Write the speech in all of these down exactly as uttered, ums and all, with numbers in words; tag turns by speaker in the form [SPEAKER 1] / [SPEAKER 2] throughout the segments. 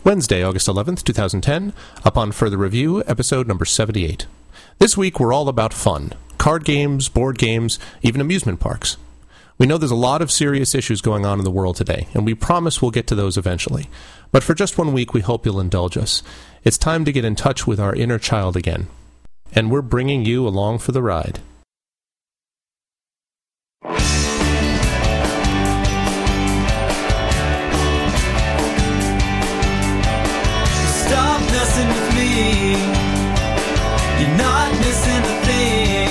[SPEAKER 1] Wednesday, August eleventh, twenty ten. Upon further review, episode number seventy-eight. This week, we're all about fun. Card games, board games, even amusement parks. We know there's a lot of serious issues going on in the world today, and we promise we'll get to those eventually. But for just one week, we hope you'll indulge us. It's time to get in touch with our inner child again. And we're bringing you along for the ride.
[SPEAKER 2] Stop messing with me. You're not missing a thing.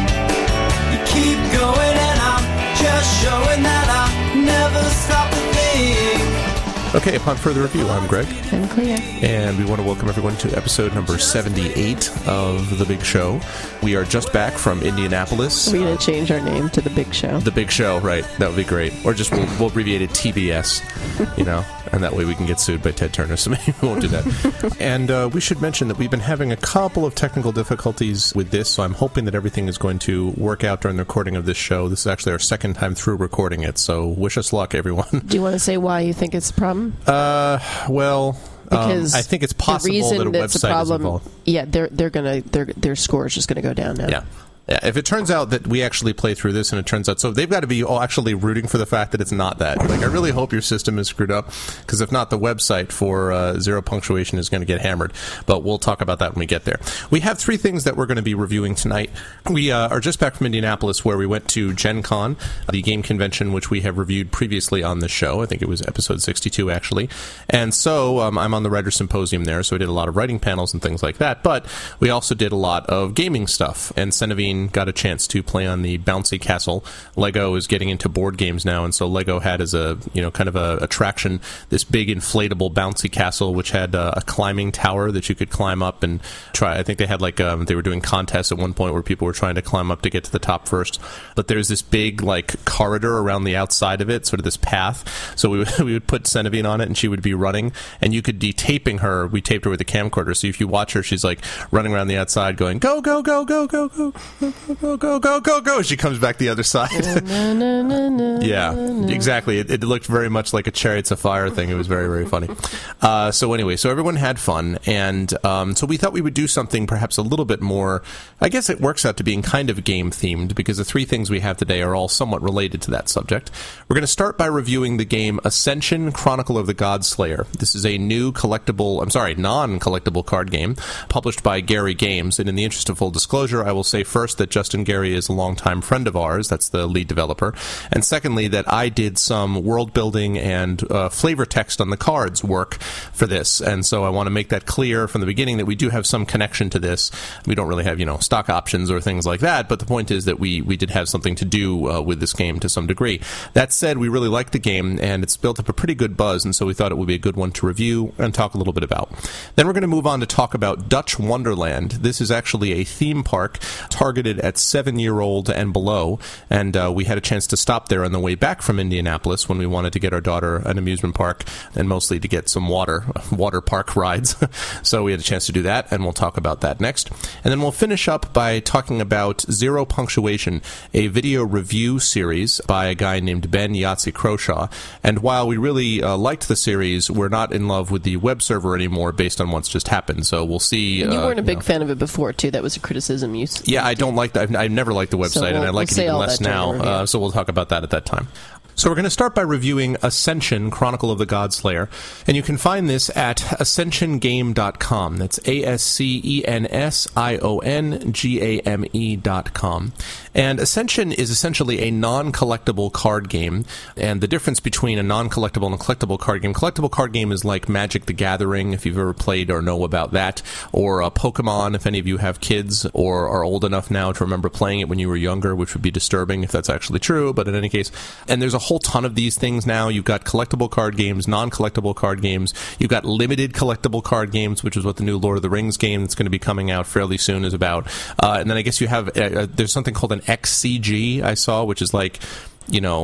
[SPEAKER 2] You keep going and I'm just showing that I never stop to think.
[SPEAKER 1] Okay, upon further review, I'm Greg.
[SPEAKER 3] I'm Clea.
[SPEAKER 1] And we want to welcome everyone to episode number seventy-eight of The Big Show. We are just back from Indianapolis.
[SPEAKER 3] We're going to change our name to The Big Show.
[SPEAKER 1] The Big Show, right. That would be great. Or just we'll, we'll abbreviate it T B S, you know, and that way we can get sued by Ted Turner, so maybe we won't do that. And uh, we should mention that we've been having a couple of technical difficulties with this, so I'm hoping that everything is going to work out during the recording of this show. This is actually our second time through recording it, so wish us luck, everyone.
[SPEAKER 3] Do you want to say why you think it's a problem?
[SPEAKER 1] Uh, well...
[SPEAKER 3] Because
[SPEAKER 1] um, I think it's possible
[SPEAKER 3] the reason
[SPEAKER 1] that a
[SPEAKER 3] that's
[SPEAKER 1] website
[SPEAKER 3] a problem,
[SPEAKER 1] is involved.
[SPEAKER 3] Yeah, they're they're gonna their their score is just gonna go down now.
[SPEAKER 1] Yeah. Yeah, if it turns out that we actually play through this and it turns out, so they've got to be all actually rooting for the fact that it's not that. Like, I really hope your system is screwed up, because if not, the website for uh, Zero Punctuation is going to get hammered. But we'll talk about that when we get there. We have three things that we're going to be reviewing tonight. We uh, are just back from Indianapolis, where we went to Gen Con, the game convention, which we have reviewed previously on the show. I think it was episode sixty-two, actually. And so um, I'm on the Writer Symposium there, so we did a lot of writing panels and things like that. But we also did a lot of gaming stuff, and Senevine got a chance to play on the bouncy castle. Lego is getting into board games now, and so Lego had as a, you know, kind of a attraction this big inflatable bouncy castle, which had uh, a climbing tower that you could climb up and try. I think they had like um, they were doing contests at one point where people were trying to climb up to get to the top first. But there's this big like corridor around the outside of it, sort of this path. So we would, we would put Senevine on it, and she would be running, and you could de-taping her. We taped her with a camcorder, so if you watch her, she's like running around the outside, going go go go go go go go go. Go, go, go, go. She comes back the other side.
[SPEAKER 3] na, na, na, na,
[SPEAKER 1] yeah,
[SPEAKER 3] na.
[SPEAKER 1] exactly. It, it looked very much like a Chariots of Fire thing. It was very, very funny. Uh, so anyway, so everyone had fun. And um, so we thought we would do something perhaps a little bit more, I guess it works out to being kind of game-themed, because the three things we have today are all somewhat related to that subject. We're going to start by reviewing the game Ascension: Chronicle of the Godslayer. This is a new collectible, I'm sorry, non-collectible card game published by Gary Games. And in the interest of full disclosure, I will say first that Justin Gary is a longtime friend of ours. That's the lead developer. And secondly, that I did some world building and uh, flavor text on the cards work for this. And so I want to make that clear from the beginning that we do have some connection to this. We don't really have, you know, stock options or things like that, but the point is that we, we did have something to do uh, with this game to some degree. That said, we really like the game, and it's built up a pretty good buzz, and so we thought it would be a good one to review and talk a little bit about. Then we're going to move on to talk about Dutch Wonderland. This is actually a theme park targeted at seven-year-old and below, and uh, we had a chance to stop there on the way back from Indianapolis when we wanted to get our daughter an amusement park, and mostly to get some water water park rides. So we had a chance to do that, and we'll talk about that next. And then we'll finish up by talking about Zero Punctuation, a video review series by a guy named Ben Yahtzee Croshaw. And while we really uh, liked the series, we're not in love with the web server anymore based on what's just happened. So we'll see.
[SPEAKER 3] And you
[SPEAKER 1] uh,
[SPEAKER 3] weren't a big
[SPEAKER 1] you know.
[SPEAKER 3] fan of it before, too. That was a criticism you s-
[SPEAKER 1] Yeah, I don't like that. I've, I've never liked the website,
[SPEAKER 3] So we'll-
[SPEAKER 1] and I like
[SPEAKER 3] we'll
[SPEAKER 1] it even
[SPEAKER 3] say all
[SPEAKER 1] less
[SPEAKER 3] that during
[SPEAKER 1] now.
[SPEAKER 3] the review.
[SPEAKER 1] Uh, so we'll talk about that at that time. So we're going to start by reviewing Ascension: Chronicle of the Godslayer, and you can find this at ascension game dot com. That's A S C E N S I O N G A M E dot com. And Ascension is essentially a non-collectible card game, and the difference between a non-collectible and a collectible card game, collectible card game is like Magic the Gathering, if you've ever played or know about that, or uh, Pokemon, if any of you have kids or are old enough now to remember playing it when you were younger, which would be disturbing if that's actually true, but in any case. And there's a whole ton of these things now. You've got collectible card games, non-collectible card games. You've got limited collectible card games, which is what the new Lord of the Rings game that's going to be coming out fairly soon is about. Uh, and then I guess you have, uh, there's something called an X C G I saw, which is like, you know,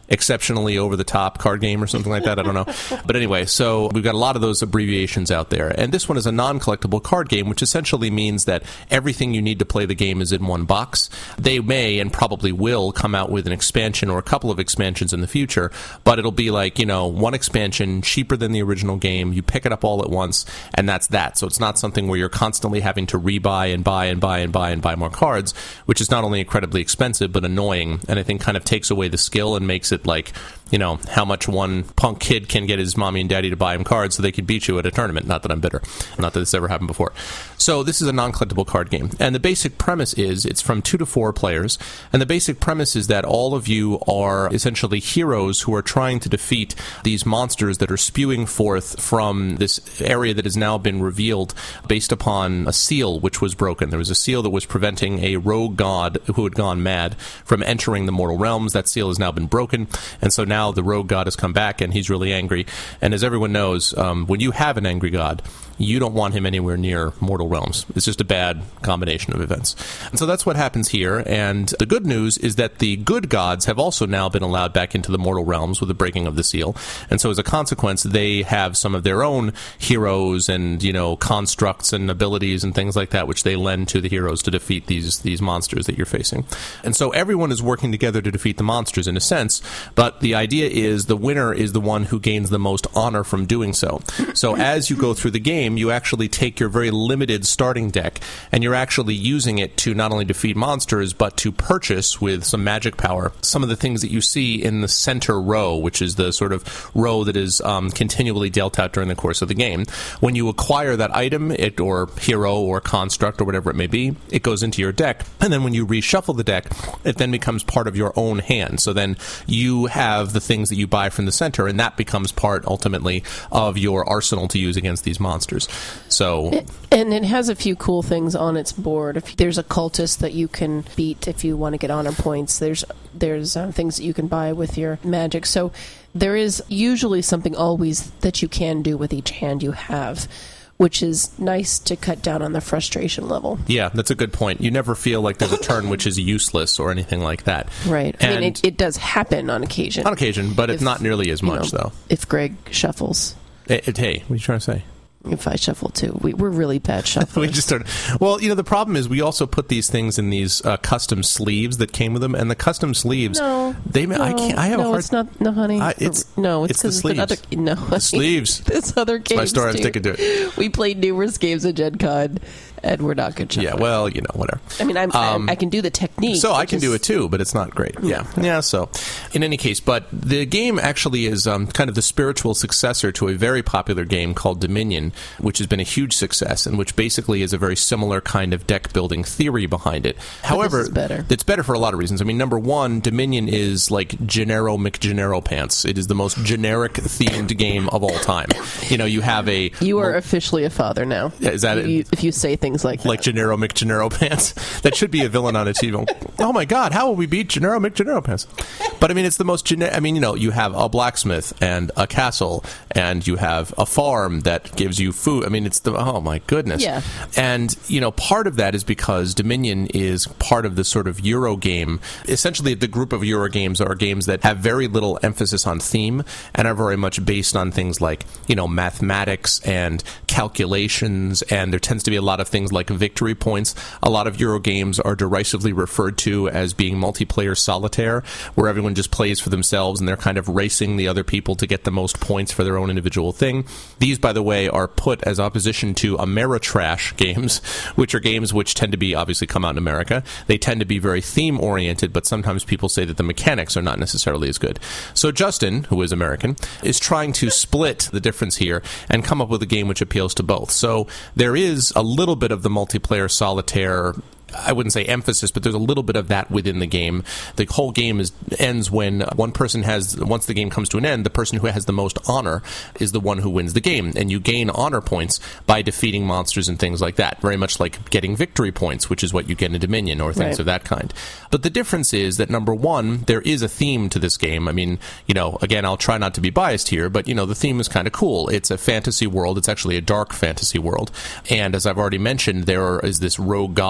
[SPEAKER 1] exceptionally over-the-top card game or something like that. I don't know. But anyway, so we've got a lot of those abbreviations out there. And this one is a non-collectible card game, which essentially means that everything you need to play the game is in one box. They may and probably will come out with an expansion or a couple of expansions in the future, but it'll be like, you know, one expansion, cheaper than the original game. You pick it up all at once, and that's that. So it's not something where you're constantly having to rebuy and buy and buy and buy and buy more cards, which is not only incredibly expensive, but annoying, and I think kind of takes away the skill and makes it like, you know, how much one punk kid can get his mommy and daddy to buy him cards so they could beat you at a tournament. Not that I'm bitter. Not that this ever happened before. So this is a non-collectible card game. And the basic premise is it's from two to four players. And the basic premise is that all of you are essentially heroes who are trying to defeat these monsters that are spewing forth from this area that has now been revealed based upon a seal which was broken. There was a seal that was preventing a rogue god who had gone mad from entering the mortal realms. That seal has now been broken. And so now the rogue god has come back, and he's really angry. And as everyone knows, um, when you have an angry god, you don't want him anywhere near mortal realms. It's just a bad combination of events. And so that's what happens here. And the good news is that the good gods have also now been allowed back into the mortal realms with the breaking of the seal. And so as a consequence, they have some of their own heroes and, you know, constructs and abilities and things like that, which they lend to the heroes to defeat these, these monsters that you're facing. And so everyone is working together to defeat the monsters in a sense, but the idea is the winner is the one who gains the most honor from doing so. So as you go through the game, you actually take your very limited starting deck and you're actually using it to not only defeat monsters, but to purchase with some magic power some of the things that you see in the center row, which is the sort of row that is um, continually dealt out during the course of the game. When you acquire that item, it or hero or construct or whatever it may be, it goes into your deck. And then when you reshuffle the deck, it then becomes part of your own hand. So then you have the things that you buy from the center, and that becomes part, ultimately, of your arsenal to use against these monsters. So,
[SPEAKER 3] it, and it has a few cool things on its board. If there's a cultist that you can beat if you want to get honor points. There's there's uh, things that you can buy with your magic. So there is usually something always that you can do with each hand you have, which is nice to cut down on the frustration level.
[SPEAKER 1] Yeah, that's a good point. You never feel like there's a turn which is useless or anything like that.
[SPEAKER 3] Right.
[SPEAKER 1] And
[SPEAKER 3] I mean, it, it does happen on occasion.
[SPEAKER 1] On occasion, but
[SPEAKER 3] if,
[SPEAKER 1] it's not nearly as much,
[SPEAKER 3] you know,
[SPEAKER 1] though.
[SPEAKER 3] If Greg shuffles.
[SPEAKER 1] It, it, hey, what are you trying to say?
[SPEAKER 3] If I shuffle too, we, we're really bad shufflers.
[SPEAKER 1] we just started. Well, you know, the problem is we also put these things in these uh, custom sleeves that came with them, and the custom sleeves.
[SPEAKER 3] No,
[SPEAKER 1] they.
[SPEAKER 3] no,
[SPEAKER 1] I can't. I have
[SPEAKER 3] no,
[SPEAKER 1] a hard.
[SPEAKER 3] it's not. No, honey.
[SPEAKER 1] I, it's
[SPEAKER 3] no. It's
[SPEAKER 1] it's the
[SPEAKER 3] because
[SPEAKER 1] sleeves.
[SPEAKER 3] other. No,
[SPEAKER 1] the sleeves.
[SPEAKER 3] This other game.
[SPEAKER 1] My story. I'm sticking to it.
[SPEAKER 3] We played numerous games at Gen Con, and we're not good shufflers.
[SPEAKER 1] Yeah. Well, you know, whatever.
[SPEAKER 3] I mean, I'm,
[SPEAKER 1] um,
[SPEAKER 3] I, I can do the technique.
[SPEAKER 1] So I can
[SPEAKER 3] just,
[SPEAKER 1] do it too, but it's not great. Yeah. yeah. Yeah. So, in any case, but the game actually is um, kind of the spiritual successor to a very popular game called Dominion, which has been a huge success. Success, and which basically is a very similar kind of deck building theory behind it. However,
[SPEAKER 3] this is better.
[SPEAKER 1] It's better for a lot of reasons. I mean, number one, Dominion is like Gennaro McGennaro pants. It is the most generic themed game of all time. You know, you have a
[SPEAKER 3] you are officially a father now.
[SPEAKER 1] Is that
[SPEAKER 3] you,
[SPEAKER 1] it?
[SPEAKER 3] If you say things like
[SPEAKER 1] like
[SPEAKER 3] that.
[SPEAKER 1] Gennaro McGennaro pants? That should be a villain on a T V. Oh my God, how will we beat Gennaro McGennaro pants? But I mean, it's the most generic. I mean, you know, you have a blacksmith and a castle, and you have a farm that gives you food. I mean, it's the oh my goodness.
[SPEAKER 3] Yeah.
[SPEAKER 1] And, you know, part of that is because Dominion is part of the sort of Euro game. Essentially, the group of Euro games are games that have very little emphasis on theme and are very much based on things like, you know, mathematics and calculations, and there tends to be a lot of things like victory points. A lot of Euro games are derisively referred to as being multiplayer solitaire, where everyone just plays for themselves and they're kind of racing the other people to get the most points for their own individual thing. These, by the way, are put as opposition to Ameritrash games, which are games which tend to be, obviously come out in America. They tend to be very theme-oriented, but sometimes people say that the mechanics are not necessarily as good. So Justin, who is American, is trying to split the difference here and come up with a game which appeals to both. So there is a little bit of the multiplayer solitaire, I wouldn't say emphasis, but there's a little bit of that within the game. The whole game is ends when one person has, once the game comes to an end, the person who has the most honor is the one who wins the game. And you gain honor points by defeating monsters and things like that. Very much like getting victory points, which is what you get in Dominion or things
[SPEAKER 3] right.
[SPEAKER 1] of that kind. But the difference is that, number one, there is a theme to this game. I mean, you know, again, I'll try not to be biased here, but, you know, the theme is kind of cool. It's a fantasy world. It's actually a dark fantasy world. And as I've already mentioned, there is this rogue god who's gone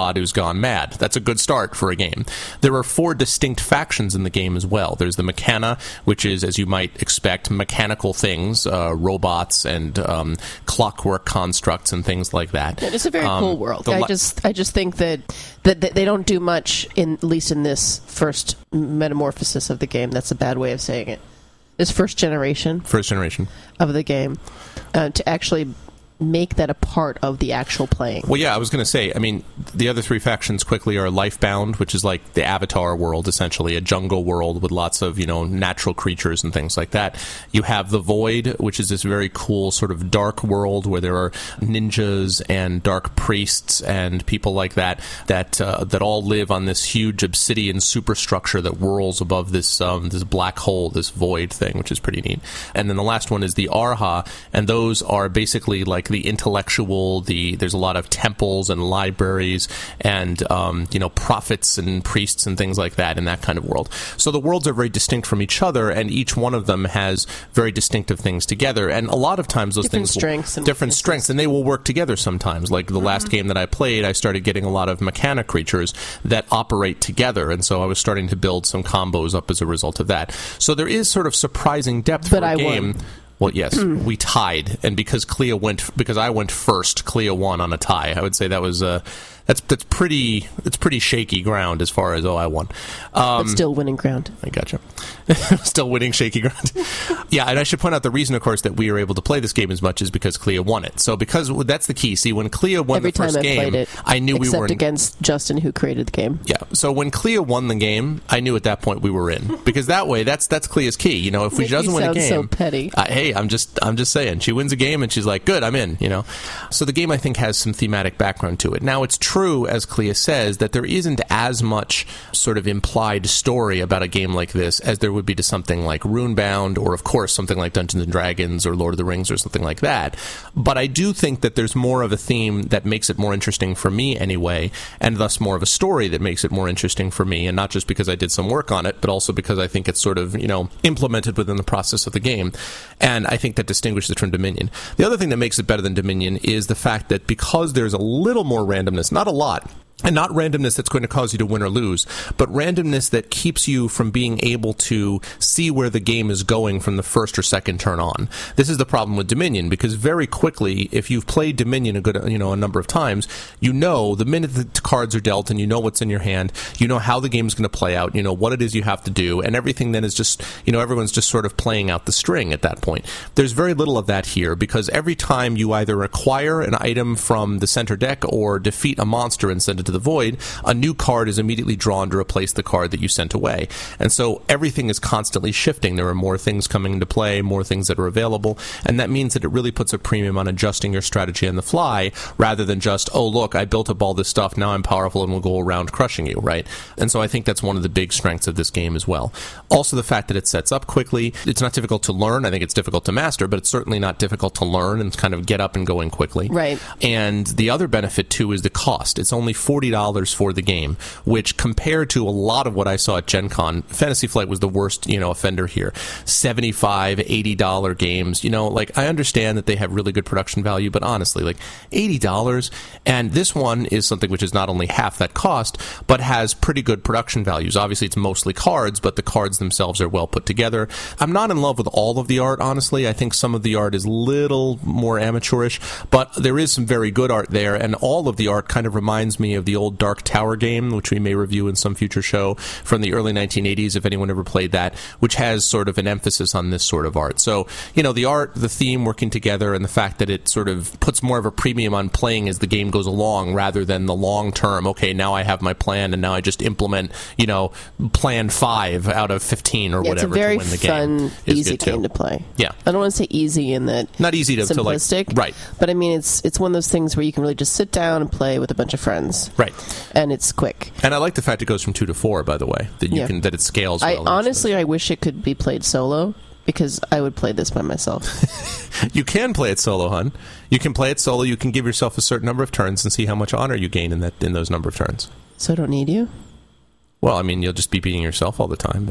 [SPEAKER 1] gone mad. That's a good start for a game. There are four distinct factions in the game as well. There's the Mechana, which is, as you might expect, mechanical things, uh, robots and um, clockwork constructs and things like that.
[SPEAKER 3] It's a very
[SPEAKER 1] um,
[SPEAKER 3] cool world.
[SPEAKER 1] the
[SPEAKER 3] I
[SPEAKER 1] li-
[SPEAKER 3] just, I just think that, that that they don't do much, in at least in this first metamorphosis of the game. That's a bad way of saying it. This first generation,
[SPEAKER 1] First generation.
[SPEAKER 3] of the game, uh, to actually make that a part of the actual playing.
[SPEAKER 1] Well, yeah, I was going to say, I mean, the other three factions quickly are Lifebound, which is like the Avatar world, essentially, a jungle world with lots of, you know, natural creatures and things like that. You have The Void, which is this very cool sort of dark world where there are ninjas and dark priests and people like that that uh, that all live on this huge obsidian superstructure that whirls above this um, this black hole, this void thing, which is pretty neat. And then the last one is the Arha, and those are basically like the intellectual, the there's a lot of temples and libraries and um, you know, prophets and priests and things like that in that kind of world. So the worlds are very distinct from each other, and each one of them has very distinctive things together. And a lot of times those
[SPEAKER 3] Different
[SPEAKER 1] things
[SPEAKER 3] strengths and
[SPEAKER 1] different
[SPEAKER 3] weaknesses.
[SPEAKER 1] strengths, and they will work together sometimes. Like the
[SPEAKER 3] Mm-hmm.
[SPEAKER 1] last game that I played, I started getting a lot of Mechana creatures that operate together, and so I was starting to build some combos up as a result of that. So there is sort of surprising depth
[SPEAKER 3] But
[SPEAKER 1] for a
[SPEAKER 3] I
[SPEAKER 1] game.
[SPEAKER 3] won.
[SPEAKER 1] Well, yes, we tied, and because Clea went, because I went first, Clea won on a tie. I would say that was uh, that's that's pretty that's pretty shaky ground as far as oh I won. Um,
[SPEAKER 3] But still winning ground.
[SPEAKER 1] I gotcha. Still winning shaky ground. Yeah, and I should point out the reason, of course, that we were able to play this game as much is because Clea won it. So because that's the key. See, when Clea won
[SPEAKER 3] Every
[SPEAKER 1] the first
[SPEAKER 3] time I
[SPEAKER 1] game,
[SPEAKER 3] played it,
[SPEAKER 1] I knew we
[SPEAKER 3] except
[SPEAKER 1] were in,
[SPEAKER 3] against Justin, who created the game.
[SPEAKER 1] yeah. So when Clea won the game, I knew at that point we were in, because that way, that's that's Clea's key. You know, if we
[SPEAKER 3] Make
[SPEAKER 1] doesn't
[SPEAKER 3] you
[SPEAKER 1] win a
[SPEAKER 3] sound
[SPEAKER 1] game,
[SPEAKER 3] so petty.
[SPEAKER 1] I, hey, I'm just I'm just saying, she wins a game and she's like, good, I'm in. You know, so the game I think has some thematic background to it. Now it's true, as Clea says, that there isn't as much sort of implied story about a game like this as there would be to something like Runebound, or of course something like Dungeons and Dragons or Lord of the Rings or something like that. But I do think that there's more of a theme that makes it more interesting for me anyway, and thus more of a story that makes it more interesting for me, and not just because I did some work on it, but also because I think it's sort of, you know, implemented within the process of the game. And I think that distinguishes it from Dominion. The other thing that makes it better than Dominion is the fact that because there's a little more randomness, not a lot, and not randomness that's going to cause you to win or lose, but randomness that keeps you from being able to see where the game is going from the first or second turn on. This is the problem with Dominion, because very quickly, if you've played Dominion a good, you know, a number of times, you know the minute the cards are dealt and you know what's in your hand, you know how the game's going to play out, you know what it is you have to do, and everything then is just, you know, everyone's just sort of playing out the string at that point. There's very little of that here, because every time you either acquire an item from the center deck or defeat a monster and send it to the void, a new card is immediately drawn to replace the card that you sent away. And so everything is constantly shifting. There are more things coming into play, more things that are available, and that means that it really puts a premium on adjusting your strategy on the fly, rather than just, oh, look, I built up all this stuff, now I'm powerful and will go around crushing you, right? And so I think that's one of the big strengths of this game as well. Also, the fact that it sets up quickly. It's not difficult to learn. I think it's difficult to master, but it's certainly not difficult to learn and kind of get up and going quickly.
[SPEAKER 3] Right.
[SPEAKER 1] And the other benefit, too, is the cost. It's only forty dollars for the game, which compared to a lot of what I saw at Gen Con, Fantasy Flight was the worst, you know, offender here. seventy-five dollars, eighty dollars games, you know, like, I understand that they have really good production value, but honestly, like, eighty dollars, and this one is something which is not only half that cost, but has pretty good production values. Obviously, it's mostly cards, but the cards themselves are well put together. I'm not in love with all of the art, honestly. I think some of the art is a little more amateurish, but there is some very good art there, and all of the art kind of reminds me of the old Dark Tower game, which we may review in some future show, from the early nineteen eighties, if anyone ever played that, which has sort of an emphasis on this sort of art. So, you know, the art, the theme working together, and the fact that it sort of puts more of a premium on playing as the game goes along, rather than the long term, okay, now I have my plan, and now I just implement, you know, plan five out of fifteen or
[SPEAKER 3] Yeah,
[SPEAKER 1] whatever
[SPEAKER 3] it's a very
[SPEAKER 1] to win the
[SPEAKER 3] fun,
[SPEAKER 1] game. Is
[SPEAKER 3] easy
[SPEAKER 1] good too.
[SPEAKER 3] game to play.
[SPEAKER 1] Yeah.
[SPEAKER 3] I don't want to say easy in that
[SPEAKER 1] Not easy to, to like,
[SPEAKER 3] simplistic,
[SPEAKER 1] right.
[SPEAKER 3] but I mean it's it's one of those things where you can really just sit down and play with a bunch of friends,
[SPEAKER 1] Right.
[SPEAKER 3] and it's quick.
[SPEAKER 1] And I like the fact it goes from two to four, by the way, that you
[SPEAKER 3] Yeah.
[SPEAKER 1] can that it scales
[SPEAKER 3] I
[SPEAKER 1] well.
[SPEAKER 3] honestly, I wish it could be played solo, because I would play this by myself.
[SPEAKER 1] You can play it solo, hun. You can play it solo. You can give yourself a certain number of turns and see how much honor you gain in that in those number of turns.
[SPEAKER 3] So I don't need you.
[SPEAKER 1] Well, I mean, you'll just be beating yourself all the time, but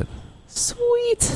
[SPEAKER 3] Sweet.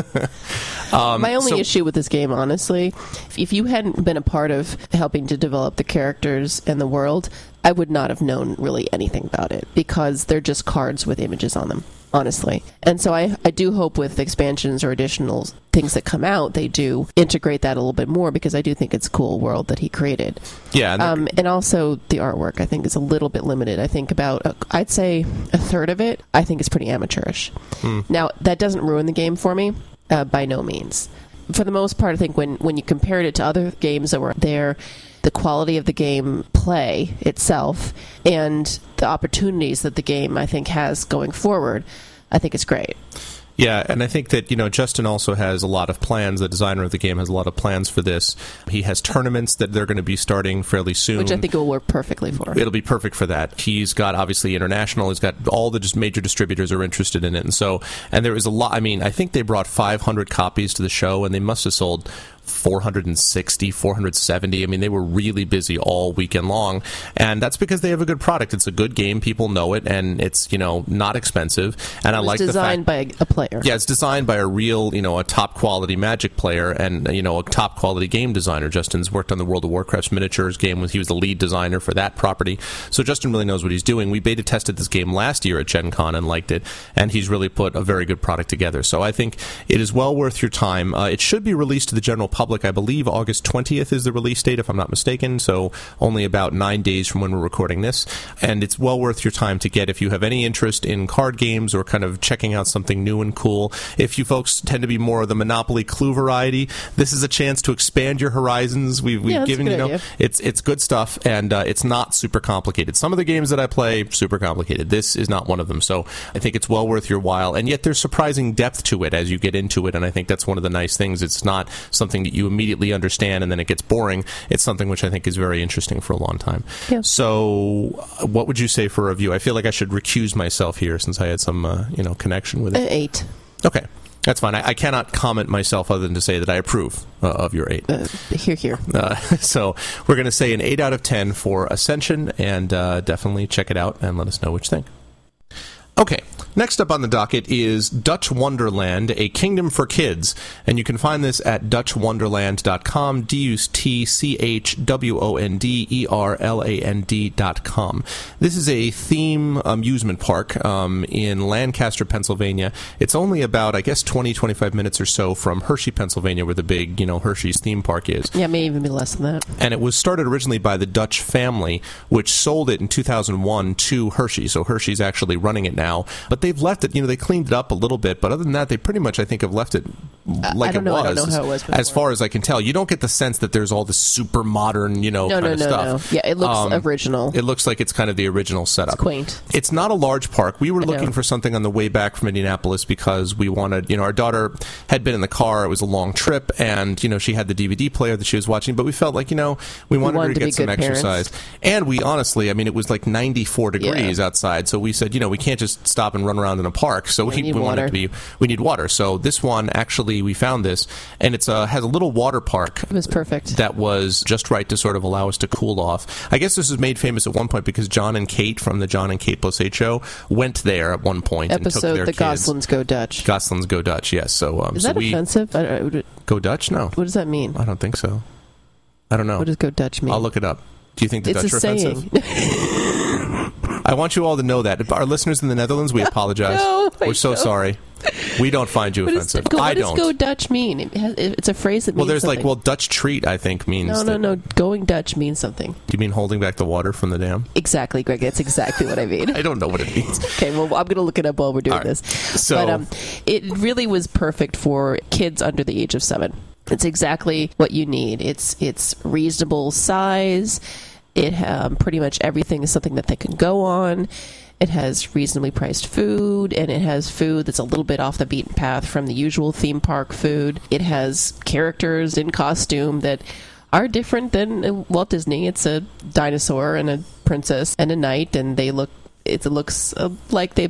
[SPEAKER 1] um,
[SPEAKER 3] My only
[SPEAKER 1] so-
[SPEAKER 3] issue with this game, honestly, if you hadn't been a part of helping to develop the characters and the world, I would not have known really anything about it, because they're just cards with images on them, honestly. And so I, I do hope with expansions or additional things that come out, they do integrate that a little bit more, because I do think it's a cool world that he created.
[SPEAKER 1] Yeah. And,
[SPEAKER 3] Um, and also the artwork, I think, is a little bit limited. I think about, uh, I'd say a third of it, I think is pretty amateurish.
[SPEAKER 1] Hmm.
[SPEAKER 3] Now, that doesn't ruin the game for me, uh, by no means. For the most part, I think when, when you compared it to other games that were there, the quality of the game play itself and the opportunities that the game, I think, has going forward, I think it's great.
[SPEAKER 1] Yeah, and I think that, you know, Justin also has a lot of plans. The designer of the game has a lot of plans for this. He has tournaments that they're going to be starting fairly soon.
[SPEAKER 3] Which I think it will work perfectly for.
[SPEAKER 1] It'll be perfect for that. He's got, obviously, international. He's got all the just major distributors are interested in it. And so, and there is a lot. I mean, I think they brought five hundred copies to the show, and they must have sold four hundred sixty, four hundred seventy. I mean, they were really busy all weekend long, and that's because they have a good product. It's a good game. People know it, and it's, you know, not expensive. And I like the fact,
[SPEAKER 3] designed by a player.
[SPEAKER 1] Yeah, it's designed by a real, you know, a top quality Magic player, and, you know, a top quality game designer. Justin's worked on the World of Warcraft miniatures game. He was the lead designer for that property. So Justin really knows what he's doing. We beta tested this game last year at Gen Con and liked it, and he's really put a very good product together. So I think it is well worth your time. Uh, it should be released to the general public. I believe August twentieth is the release date, if I'm not mistaken, so only about nine days from when we're recording this. And it's well worth your time to get if you have any interest in card games or kind of checking out something new and cool. If you folks tend to be more of the Monopoly Clue variety, this is a chance to expand your horizons. We've, we've
[SPEAKER 3] Yeah, that's
[SPEAKER 1] given
[SPEAKER 3] a
[SPEAKER 1] you
[SPEAKER 3] good
[SPEAKER 1] know,
[SPEAKER 3] idea.
[SPEAKER 1] it's it's good stuff, and uh, it's not super complicated. Some of the games that I play, super complicated. This is not one of them, so I think it's well worth your while. And yet there's surprising depth to it as you get into it, and I think that's one of the nice things. It's not something that you immediately understand and then it gets boring. It's something which I think is very interesting for a long time.
[SPEAKER 3] Yeah.
[SPEAKER 1] So uh, what would you say for a review? I feel like I should recuse myself here since I had some uh, you know connection with it.
[SPEAKER 3] Uh, eight.
[SPEAKER 1] Okay. That's fine. I, I cannot comment myself other than to say that I approve uh, of your eight.
[SPEAKER 3] Uh, here, here.
[SPEAKER 1] Uh, so we're going to say an eight out of ten for Ascension, and uh, definitely check it out and let us know what you think. Okay, next up on the docket is Dutch Wonderland, A Kingdom for Kids, and you can find this at dutch wonderland dot com, D U T C H W O N D E R L A N D dot com. This is a theme amusement park um, in Lancaster, Pennsylvania. It's only about, I guess, twenty, twenty-five minutes or so from Hershey, Pennsylvania, where the big, you know, Hershey's theme park is.
[SPEAKER 3] Yeah, may even be less than that.
[SPEAKER 1] And it was started originally by the Dutch family, which sold it in two thousand one to Hershey. So Hershey's actually running it now. But they've left it, you know, they cleaned it up a little bit. But other than that, they pretty much, I think, have left it like
[SPEAKER 3] I don't
[SPEAKER 1] it
[SPEAKER 3] know,
[SPEAKER 1] was.
[SPEAKER 3] I don't know how it was
[SPEAKER 1] as
[SPEAKER 3] before.
[SPEAKER 1] far as I can tell. You don't get the sense that there's all this super modern, you know,
[SPEAKER 3] No,
[SPEAKER 1] kind
[SPEAKER 3] no,
[SPEAKER 1] of
[SPEAKER 3] no,
[SPEAKER 1] stuff.
[SPEAKER 3] no. Yeah, it looks
[SPEAKER 1] Um,
[SPEAKER 3] original.
[SPEAKER 1] It looks like it's kind of the original setup.
[SPEAKER 3] It's quaint.
[SPEAKER 1] It's not a large park. We were
[SPEAKER 3] I
[SPEAKER 1] looking
[SPEAKER 3] know.
[SPEAKER 1] for something on the way back from Indianapolis because we wanted, you know, our daughter had been in the car. It was a long trip, and, you know, she had the D V D player that she was watching, but we felt like, you know, we wanted,
[SPEAKER 3] wanted
[SPEAKER 1] her to,
[SPEAKER 3] to
[SPEAKER 1] get
[SPEAKER 3] be
[SPEAKER 1] some
[SPEAKER 3] good parents.
[SPEAKER 1] exercise. And we honestly, I mean, it was like ninety-four degrees
[SPEAKER 3] Yeah.
[SPEAKER 1] outside, so we said, you know, we can't just stop and run around in a park. So we,
[SPEAKER 3] We need
[SPEAKER 1] we want it
[SPEAKER 3] water.
[SPEAKER 1] to be, we need water. So this one, actually, we found this, and it's a, has a little water park
[SPEAKER 3] It was perfect.
[SPEAKER 1] that was just right to sort of allow us to cool off. I guess this was made famous at one point because John and Kate from the John and Kate Plus eight show went there at one point and took
[SPEAKER 3] Episode
[SPEAKER 1] their
[SPEAKER 3] The
[SPEAKER 1] kids.
[SPEAKER 3] Goslins Go Dutch.
[SPEAKER 1] Goslins Go Dutch, yes. So, um,
[SPEAKER 3] Is
[SPEAKER 1] so
[SPEAKER 3] that
[SPEAKER 1] we
[SPEAKER 3] offensive? I, I, would-
[SPEAKER 1] go Dutch? No,
[SPEAKER 3] what does that mean?
[SPEAKER 1] I don't think so. I don't know.
[SPEAKER 3] What does Go Dutch mean?
[SPEAKER 1] I'll look it up. Do you think the
[SPEAKER 3] It's
[SPEAKER 1] Dutch
[SPEAKER 3] a
[SPEAKER 1] are offensive?
[SPEAKER 3] saying.
[SPEAKER 1] I want you all to know that. Our listeners in the Netherlands, we apologize.
[SPEAKER 3] No, I
[SPEAKER 1] We're so
[SPEAKER 3] don't.
[SPEAKER 1] sorry. We don't find you
[SPEAKER 3] What does,
[SPEAKER 1] offensive.
[SPEAKER 3] go, what
[SPEAKER 1] I
[SPEAKER 3] does
[SPEAKER 1] don't.
[SPEAKER 3] Go Dutch mean? It has, it's a phrase that means
[SPEAKER 1] well, there's
[SPEAKER 3] something.
[SPEAKER 1] like, well, Dutch treat, I think, means.
[SPEAKER 3] No, no,
[SPEAKER 1] that-
[SPEAKER 3] no. Going Dutch means something.
[SPEAKER 1] Do you mean holding back the water from the dam?
[SPEAKER 3] Exactly, Greg. That's exactly what I mean.
[SPEAKER 1] I don't know what it means.
[SPEAKER 3] Okay, well, I'm going to look it up while we're doing
[SPEAKER 1] All right.
[SPEAKER 3] this.
[SPEAKER 1] So-
[SPEAKER 3] but um, it really was perfect for kids under the age of seven. It's exactly what you need. It's it's reasonable size. It um, pretty much everything is something that they can go on. It has reasonably priced food, and it has food that's a little bit off the beaten path from the usual theme park food. It has characters in costume that are different than uh, Walt Disney. It's a dinosaur and a princess and a knight, and they look. It looks uh, like they bought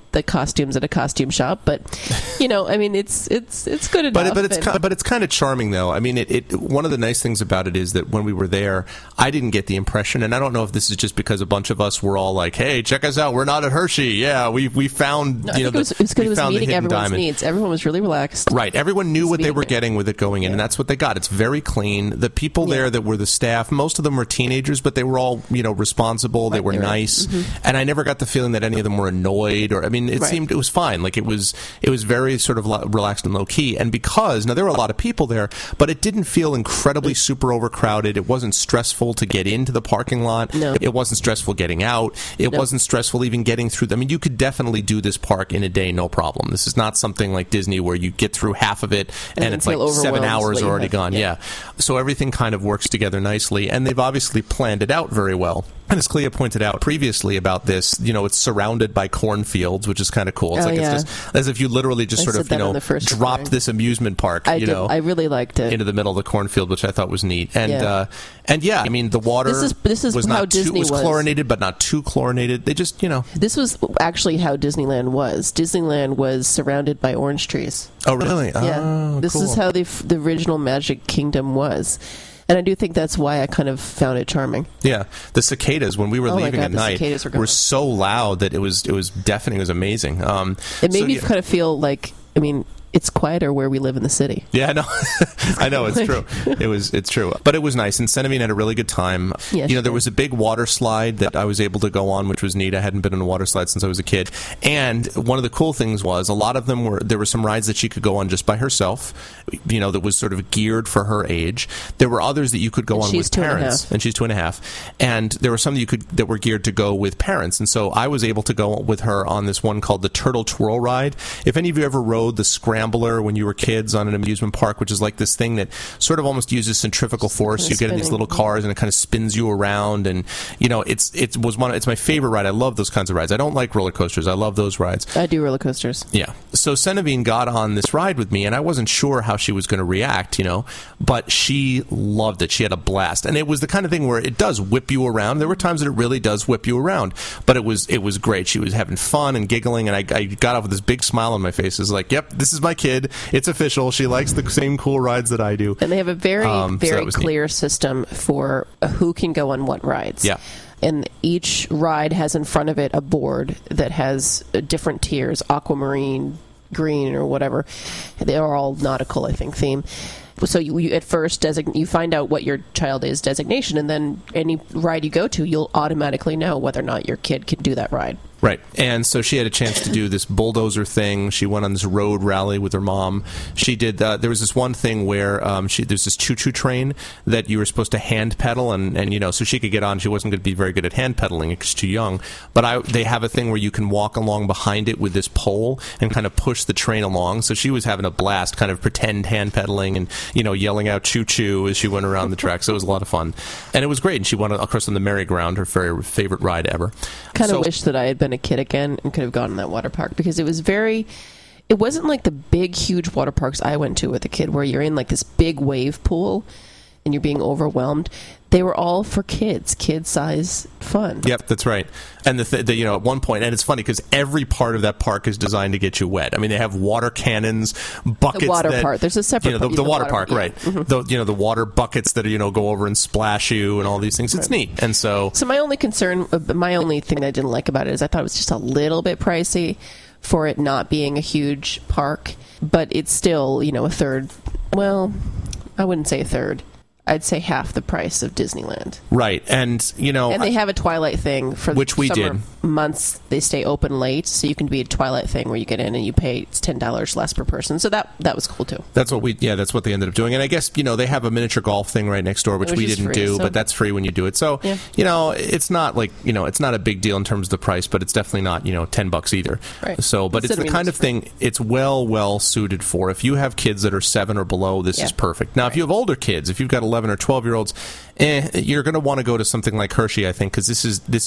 [SPEAKER 3] the costumes at a costume shop, but you know, I mean, it's it's it's good enough.
[SPEAKER 1] But but it's
[SPEAKER 3] and,
[SPEAKER 1] kind, but it's kind of charming though. I mean, it, it one of the nice things about it is that when we were there, I didn't get the impression, and I don't know if this is just because a bunch of us were all like, "Hey, check us out, we're not at Hershey. Yeah, we we found
[SPEAKER 3] no,
[SPEAKER 1] you know
[SPEAKER 3] it was, it was,
[SPEAKER 1] we
[SPEAKER 3] it was
[SPEAKER 1] found the
[SPEAKER 3] meeting
[SPEAKER 1] hidden
[SPEAKER 3] everyone's
[SPEAKER 1] diamond."
[SPEAKER 3] needs. Everyone was really relaxed.
[SPEAKER 1] Right. Everyone knew what they were
[SPEAKER 3] there.
[SPEAKER 1] getting with it going in,
[SPEAKER 3] Yeah.
[SPEAKER 1] and that's what they got. It's very clean. The people
[SPEAKER 3] Yeah.
[SPEAKER 1] there that were the staff, most of them were teenagers, but they were all, you know, responsible. They
[SPEAKER 3] Right,
[SPEAKER 1] were
[SPEAKER 3] they were-
[SPEAKER 1] nice. And I never got the feeling that any of them were annoyed or, I mean, it
[SPEAKER 3] Right.
[SPEAKER 1] seemed, it was fine. Like it was, it was very sort of lo- relaxed and low key. And because, now there were a lot of people there, but it didn't feel incredibly super overcrowded. It wasn't stressful to get into the parking lot.
[SPEAKER 3] No.
[SPEAKER 1] It wasn't stressful getting out. It
[SPEAKER 3] No.
[SPEAKER 1] wasn't stressful even getting through. I mean, you could definitely do this park in a day, no problem. This is not something like Disney where you get through half of it and,
[SPEAKER 3] And
[SPEAKER 1] it's
[SPEAKER 3] feel
[SPEAKER 1] like seven
[SPEAKER 3] overwhelmed
[SPEAKER 1] hours
[SPEAKER 3] what you
[SPEAKER 1] already
[SPEAKER 3] have.
[SPEAKER 1] gone.
[SPEAKER 3] Yeah.
[SPEAKER 1] Yeah. So everything kind of works together nicely, and they've obviously planned it out very well. And as Clea pointed out previously about this, you know, it's surrounded by cornfields, which is kind of cool. It's
[SPEAKER 3] Oh,
[SPEAKER 1] like
[SPEAKER 3] yeah.
[SPEAKER 1] it's just as if you literally just
[SPEAKER 3] I
[SPEAKER 1] sort
[SPEAKER 3] said
[SPEAKER 1] of, you
[SPEAKER 3] that on
[SPEAKER 1] know,
[SPEAKER 3] the first
[SPEAKER 1] dropped
[SPEAKER 3] recording.
[SPEAKER 1] this amusement park,
[SPEAKER 3] I
[SPEAKER 1] you
[SPEAKER 3] did.
[SPEAKER 1] know,
[SPEAKER 3] I really liked it.
[SPEAKER 1] into the middle of the cornfield, which I thought was neat. And
[SPEAKER 3] Yeah.
[SPEAKER 1] uh, and yeah, I mean, the water
[SPEAKER 3] This is- this is
[SPEAKER 1] was
[SPEAKER 3] how
[SPEAKER 1] not too,
[SPEAKER 3] Disney
[SPEAKER 1] was
[SPEAKER 3] was.
[SPEAKER 1] chlorinated, but not too chlorinated. They just, you know.
[SPEAKER 3] This was actually how Disneyland was. Disneyland was surrounded by orange trees.
[SPEAKER 1] Oh, really?
[SPEAKER 3] Yeah,
[SPEAKER 1] Oh,
[SPEAKER 3] this
[SPEAKER 1] cool.
[SPEAKER 3] is how the f- the original Magic Kingdom was, and I do think that's why I kind of found it charming.
[SPEAKER 1] Yeah, the cicadas when we were
[SPEAKER 3] Oh my
[SPEAKER 1] leaving
[SPEAKER 3] God,
[SPEAKER 1] at
[SPEAKER 3] the
[SPEAKER 1] night
[SPEAKER 3] cicadas were
[SPEAKER 1] were,
[SPEAKER 3] gone.
[SPEAKER 1] so loud that it was it was deafening. It was amazing. Um,
[SPEAKER 3] It made
[SPEAKER 1] so,
[SPEAKER 3] me
[SPEAKER 1] yeah,
[SPEAKER 3] kind of feel like, I mean, it's quieter where we live in the city.
[SPEAKER 1] Yeah, I know. I know it's true. It was it's true, but it was nice. And Centavine had a really good time.
[SPEAKER 3] Yeah,
[SPEAKER 1] you
[SPEAKER 3] she
[SPEAKER 1] know, there
[SPEAKER 3] did.
[SPEAKER 1] was a big water slide that I was able to go on, which was neat. I hadn't been on a water slide since I was a kid. And one of the cool things was a lot of them were there were some rides that she could go on just by herself. You know, that was sort of geared for her age. There were others that you could go
[SPEAKER 3] And
[SPEAKER 1] on
[SPEAKER 3] she's
[SPEAKER 1] with
[SPEAKER 3] two and a
[SPEAKER 1] parents,
[SPEAKER 3] half.
[SPEAKER 1] and she's two and a half. And there were some that you could that were geared to go with parents. And so I was able to go with her on this one called the Turtle Twirl ride. If any of you ever rode the Scrambler when you were kids on an amusement park, which is like this thing that sort of almost uses centrifugal force.
[SPEAKER 3] Kinda
[SPEAKER 1] You get in these
[SPEAKER 3] spinning.
[SPEAKER 1] little cars and it kind of spins you around, and you know it's it was one. It's my favorite ride. I love those kinds of rides. I don't like roller coasters. I love those rides.
[SPEAKER 3] I do roller coasters.
[SPEAKER 1] Yeah. So Centavine got on this ride with me, and I wasn't sure how she was going to react, you know, but she loved it. She had a blast, and it was the kind of thing where it does whip you around. There were times that it really does whip you around, but it was it was great. She was having fun and giggling, and I, I got off with this big smile on my face. It's like, yep, this is my kid. It's official. She likes the same cool rides that I do.
[SPEAKER 3] And they have a very,
[SPEAKER 1] Um, so
[SPEAKER 3] very
[SPEAKER 1] that was neat.
[SPEAKER 3] clear system for who can go on what rides.
[SPEAKER 1] Yeah.
[SPEAKER 3] And each ride has in front of it a board that has uh, different tiers, aquamarine, green, or whatever. They are all nautical, I think, theme. So you, you at first design, you find out what your child is designation, and then any ride you go to, you'll automatically know whether or not your kid can do that ride.
[SPEAKER 1] Right. And so she had a chance to do this bulldozer thing. She went on this road rally with her mom. She did, uh, there was this one thing where um, she there's this choo-choo train that you were supposed to hand pedal, and, and you know, so she could get on. She wasn't going to be very good at hand pedaling because she's too young. But I, they have a thing where you can walk along behind it with this pole and kind of push the train along. So she was having a blast, kind of pretend hand pedaling and, you know, yelling out choo-choo as she went around the track. So it was a lot of fun. And it was great. And she went across on the merry-go-round, her very favorite ride ever.
[SPEAKER 3] Kind of
[SPEAKER 1] So-
[SPEAKER 3] wish that I had been a kid again and could have gone in that water park, because it was very, it wasn't like the big huge water parks I went to with a kid where you're in like this big wave pool and you're being overwhelmed. They were all for kids, kid size fun.
[SPEAKER 1] Yep, that's right. And the, th- the you know at one point, and it's funny because every part of that park is designed to get you wet. I mean, they have water cannons, buckets.
[SPEAKER 3] The water
[SPEAKER 1] that,
[SPEAKER 3] part. There's a separate
[SPEAKER 1] You know, the,
[SPEAKER 3] part.
[SPEAKER 1] the
[SPEAKER 3] The
[SPEAKER 1] water
[SPEAKER 3] water-
[SPEAKER 1] park,
[SPEAKER 3] yeah.
[SPEAKER 1] right?
[SPEAKER 3] Mm-hmm.
[SPEAKER 1] The you know the water buckets that you know go over and splash you and all these things. It's neat. And so
[SPEAKER 3] So my only concern, uh, my only thing that I didn't like about it is I thought it was just a little bit pricey for it not being a huge park, but it's still, you know, a third. Well, I wouldn't say a third. I'd say half the price of Disneyland.
[SPEAKER 1] right, and you know,
[SPEAKER 3] And they have a Twilight thing for
[SPEAKER 1] Which we
[SPEAKER 3] summer
[SPEAKER 1] did.
[SPEAKER 3] months. They stay open late, so you can be a Twilight thing where you get in and you pay it's ten dollars less per person. So that that was cool too.
[SPEAKER 1] that's what we yeah that's what they ended up doing. And I guess you know they have a miniature golf thing right next door, which,
[SPEAKER 3] Which
[SPEAKER 1] we
[SPEAKER 3] is
[SPEAKER 1] didn't
[SPEAKER 3] free,
[SPEAKER 1] do,
[SPEAKER 3] so-
[SPEAKER 1] but that's free when you do it. So
[SPEAKER 3] Yeah.
[SPEAKER 1] you know, it's not like you know it's not a big deal in terms of the price, but it's definitely not you know ten bucks either.
[SPEAKER 3] Right.
[SPEAKER 1] So, but it's the
[SPEAKER 3] Cinnamon
[SPEAKER 1] kind
[SPEAKER 3] is
[SPEAKER 1] of thing it's well well suited for. If you have kids that are seven or below, this
[SPEAKER 3] Yeah.
[SPEAKER 1] is perfect. Now, if you have older kids, if you've got eleven or twelve year olds, eh, you're going to want to go to something like Hershey, I think, because this is this is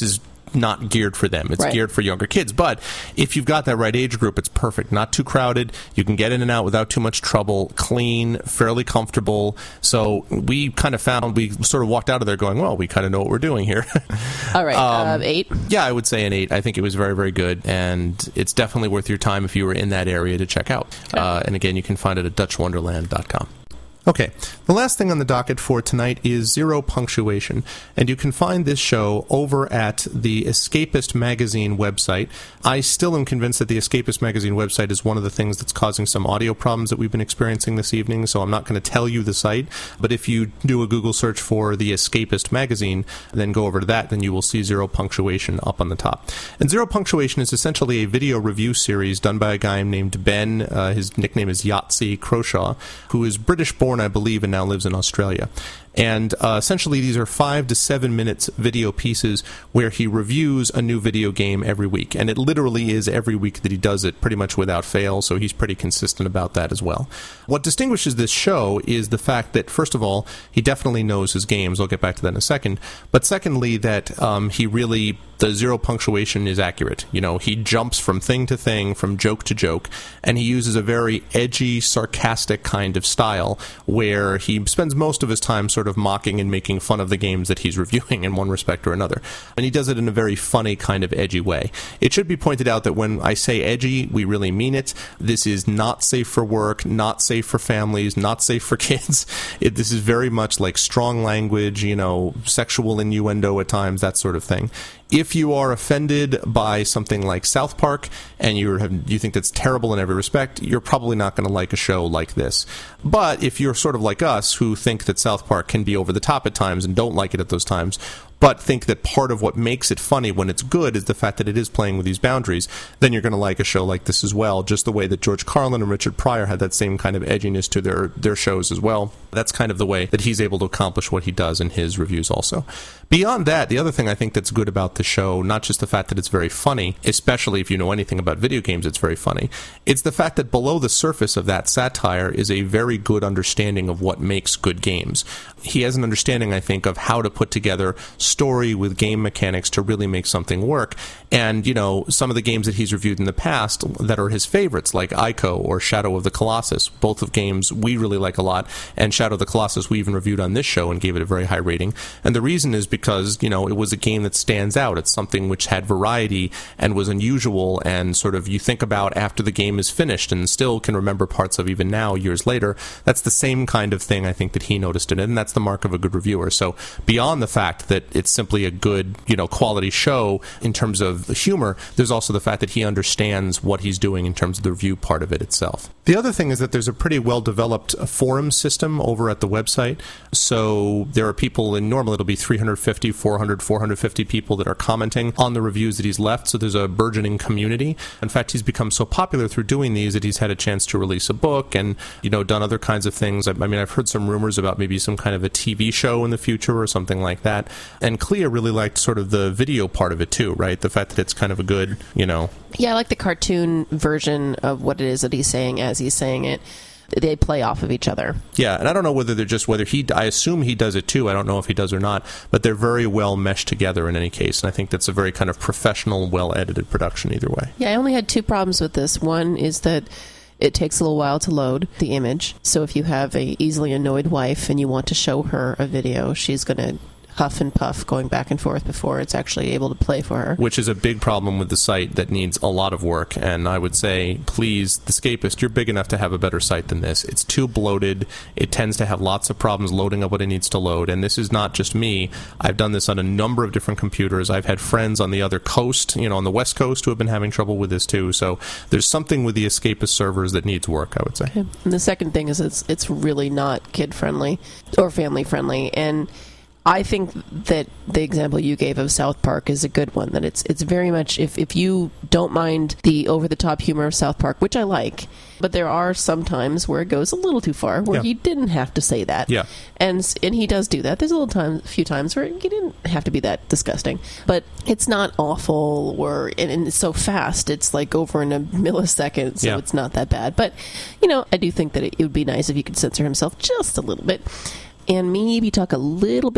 [SPEAKER 1] not geared for them. It's
[SPEAKER 3] Right.
[SPEAKER 1] geared for younger kids. But if you've got that right age group, it's perfect. Not too crowded. You can get in and out without too much trouble. Clean, fairly comfortable. So we kind of found, we sort of walked out of there going, well, we kind of know what we're doing here.
[SPEAKER 3] All right,
[SPEAKER 1] Um,
[SPEAKER 3] uh, eight.
[SPEAKER 1] Yeah, I would say an eight. I think it was very, very good, and it's definitely worth your time if you were in that area to check out.
[SPEAKER 3] Okay.
[SPEAKER 1] Uh, and again, you can find it at dutch wonderland dot com. Okay, the last thing on the docket for tonight is Zero Punctuation, and you can find this show over at the Escapist Magazine website. I still am convinced that the Escapist Magazine website is one of the things that's causing some audio problems that we've been experiencing this evening, so I'm not going to tell you the site, but if you do a Google search for the Escapist Magazine, then go over to that, then you will see Zero Punctuation up on the top. And Zero Punctuation is essentially a video review series done by a guy named Ben, uh, his nickname is Yahtzee Croshaw, who is British-born, I believe, and now lives in Australia. And uh, essentially these are five to seven minutes video pieces where he reviews a new video game every week. And it literally is every week that he does it, pretty much without fail, so he's pretty consistent about that as well. What distinguishes this show is the fact that, first of all, he definitely knows his games. I'll get back to that in a second. But secondly, that um, he really, the Zero Punctuation is accurate. You know, he jumps from thing to thing, from joke to joke, and he uses a very edgy, sarcastic kind of style where he spends most of his time sort of mocking and making fun of the games that he's reviewing in one respect or another. And he does it in a very funny kind of edgy way. It should be pointed out that when I say edgy, we really mean it. This is not safe for work, not safe for families, not safe for kids. It, this is very much like strong language, you know, sexual innuendo at times, that sort of thing. If you are offended by something like South Park and you have, you think that's terrible in every respect, you're probably not going to like a show like this. But if you're sort of like us, who think that South Park can be over the top at times and don't like it at those times, but think that part of what makes it funny when it's good is the fact that it is playing with these boundaries, then you're going to like a show like this as well, just the way that George Carlin and Richard Pryor had that same kind of edginess to their, their shows as well. That's kind of the way that he's able to accomplish what he does in his reviews also. Beyond that, the other thing I think that's good about the show, not just the fact that it's very funny, especially if you know anything about video games, it's very funny, it's the fact that below the surface of that satire is a very good understanding of what makes good games. He has an understanding, I think, of how to put together story with game mechanics to really make something work. And, you know, some of the games that he's reviewed in the past that are his favorites, like Ico or Shadow of the Colossus, both of games we really like a lot, and Shadow of the Colossus we even reviewed on this show and gave it a very high rating. And the reason is because, you know, it was a game that stands out. It's something which had variety and was unusual, and sort of you think about after the game is finished and still can remember parts of even now, years later. That's the same kind of thing I think that he noticed in it, and that's the mark of a good reviewer. So beyond the fact that it's simply a good, you know, quality show in terms of the humor, there's also the fact that he understands what he's doing in terms of the review part of it itself. The other thing is that there's a pretty well-developed forum system over at the website. So there are people, and normally it'll be three hundred fifty, four hundred, four hundred fifty people that are commenting on the reviews that he's left. So there's a burgeoning community. In fact, he's become so popular through doing these that he's had a chance to release a book and, you know, done other kinds of things. I, I mean, I've heard some rumors about maybe some kind of a T V show in the future or something like that. And Clea really liked sort of the video part of it too, right? The fact that it's kind of a good, you know...
[SPEAKER 3] Yeah, I like the cartoon version of what it is that he's saying as he's saying it. They play off of each other.
[SPEAKER 1] Yeah, and I don't know whether they're just, whether he, I assume he does it too, I don't know if he does or not, but they're very well meshed together in any case, and I think that's a very kind of professional, well-edited production either way.
[SPEAKER 3] Yeah, I only had two problems with this. One is that it takes a little while to load the image, so if you have a easily annoyed wife and you want to show her a video, she's going to huff and puff going back and forth before it's actually able to play for her.
[SPEAKER 1] Which is a big problem with the site that needs a lot of work, and I would say, please, The Escapist, you're big enough to have a better site than this. It's too bloated. It tends to have lots of problems loading up what it needs to load, and this is not just me. I've done this on a number of different computers. I've had friends on the other coast, you know, on the West Coast, who have been having trouble with this too, so there's something with the Escapist servers that needs work, I would say.
[SPEAKER 3] Okay. And the second thing is it's, it's really not kid-friendly or family-friendly, and I think that the example you gave of South Park is a good one, that it's it's very much, if, if you don't mind the over-the-top humor of South Park, which I like, but there are some times where it goes a little too far, where
[SPEAKER 1] yeah.
[SPEAKER 3] he didn't have to say that.
[SPEAKER 1] Yeah.
[SPEAKER 3] And and he does do that. There's a little time, a few times where he didn't have to be that disgusting. But it's not awful, or and, and it's so fast, it's like over in a millisecond, so
[SPEAKER 1] yeah.
[SPEAKER 3] it's not that bad. But, you know, I do think that it, it would be nice if he could censor himself just a little bit, and maybe talk a little bit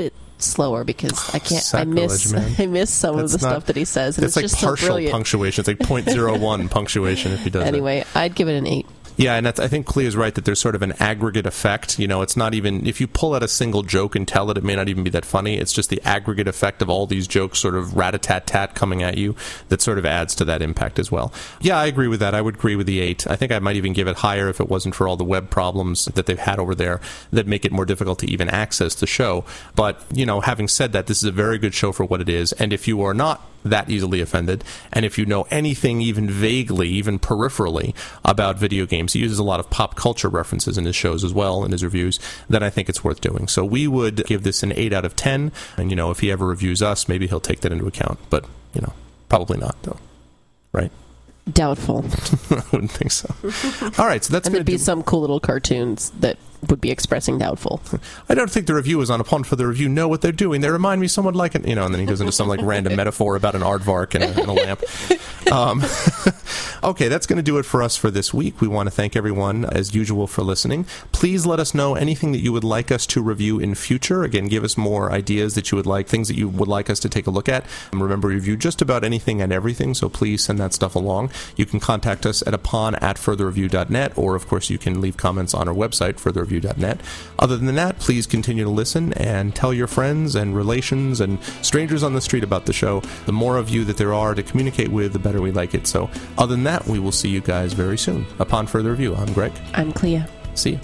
[SPEAKER 3] slower because I can't.
[SPEAKER 1] Sacrilege,
[SPEAKER 3] I miss.
[SPEAKER 1] man.
[SPEAKER 3] I miss some
[SPEAKER 1] That's
[SPEAKER 3] of the
[SPEAKER 1] not,
[SPEAKER 3] stuff that he says. And
[SPEAKER 1] it's,
[SPEAKER 3] it's
[SPEAKER 1] like
[SPEAKER 3] just
[SPEAKER 1] partial
[SPEAKER 3] so brilliant.
[SPEAKER 1] punctuation. It's like point zero one punctuation if he does
[SPEAKER 3] Anyway,
[SPEAKER 1] it.
[SPEAKER 3] I'd give it an eight.
[SPEAKER 1] Yeah, and that's, I think Clea is right that there's sort of an aggregate effect. You know, it's not even, if you pull out a single joke and tell it, it may not even be that funny. It's just the aggregate effect of all these jokes sort of rat-a-tat-tat coming at you that sort of adds to that impact as well. Yeah, I agree with that. I would agree with the eight. I think I might even give it higher if it wasn't for all the web problems that they've had over there that make it more difficult to even access the show. But, you know, having said that, this is a very good show for what it is. And if you are not that easily offended, and if you know anything even vaguely, even peripherally about video games, he uses a lot of pop culture references in his shows as well, in his reviews, then I think it's worth doing. So we would give this an eight out of ten, and, you know, if he ever reviews us, maybe he'll take that into account, but, you know, probably not, though. Right?
[SPEAKER 3] Doubtful.
[SPEAKER 1] I wouldn't think so. All right, so that's
[SPEAKER 3] And
[SPEAKER 1] going
[SPEAKER 3] there'd be
[SPEAKER 1] do-
[SPEAKER 3] some cool little cartoons that would be expressing doubtful.
[SPEAKER 1] I don't think the reviewers on Upon for the Review know what they're doing. They remind me somewhat like an, you know, and then he goes into some like random metaphor about an aardvark and a, and a lamp. Um, okay, that's going to do it for us for this week. We want to thank everyone, as usual, for listening. Please let us know anything that you would like us to review in future. Again, give us more ideas that you would like, things that you would like us to take a look at. And remember, we review just about anything and everything, so please send that stuff along. You can contact us at upon at further review dot net, or, of course, you can leave comments on our website, further review dot net. Other than that, please continue to listen and tell your friends and relations and strangers on the street about the show. The more of you that there are to communicate with, the better we like it. So other than that, we will see you guys very soon. Upon Further Review, I'm Greg.
[SPEAKER 3] I'm Clea.
[SPEAKER 1] See you.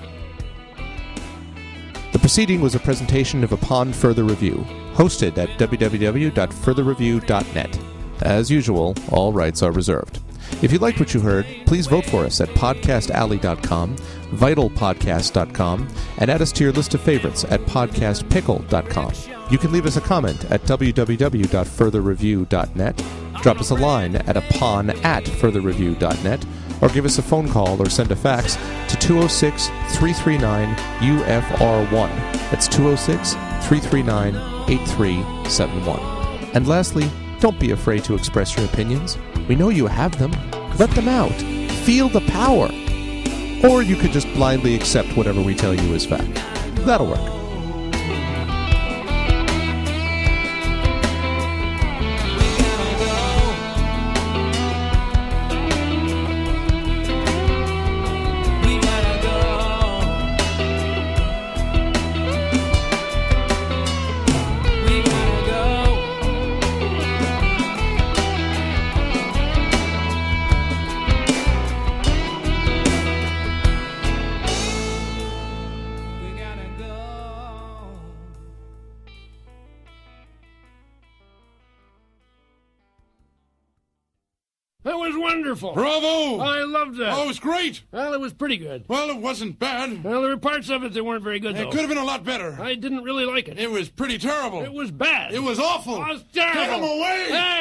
[SPEAKER 1] The proceeding was a presentation of Upon Further Review, hosted at w w w dot further review dot net. As usual, all rights are reserved. If you liked what you heard, please vote for us at podcast alley dot com, vital podcast dot com, and add us to your list of favorites at podcast pickle dot com. You can leave us a comment at w w w dot further review dot net, drop us a line at upon at further review dot net, or give us a phone call or send a fax to two oh six, three three nine, U F R one. That's two oh six, three three nine, eight three seven one. And lastly, don't be afraid to express your opinions. We know you have them. Let them out. Feel the power. Or you could just blindly accept whatever we tell you is fact. That'll work.
[SPEAKER 4] That was wonderful.
[SPEAKER 5] Bravo!
[SPEAKER 4] I loved that.
[SPEAKER 5] Oh, it was great.
[SPEAKER 4] Well, it was pretty good.
[SPEAKER 5] Well, it wasn't bad.
[SPEAKER 4] Well, there were parts of it that weren't very good, though.
[SPEAKER 5] It could have been a lot better.
[SPEAKER 4] I didn't really like it.
[SPEAKER 5] It was pretty terrible.
[SPEAKER 4] It was bad.
[SPEAKER 5] It was awful.
[SPEAKER 4] It was terrible.
[SPEAKER 5] Get him away!
[SPEAKER 4] Hey!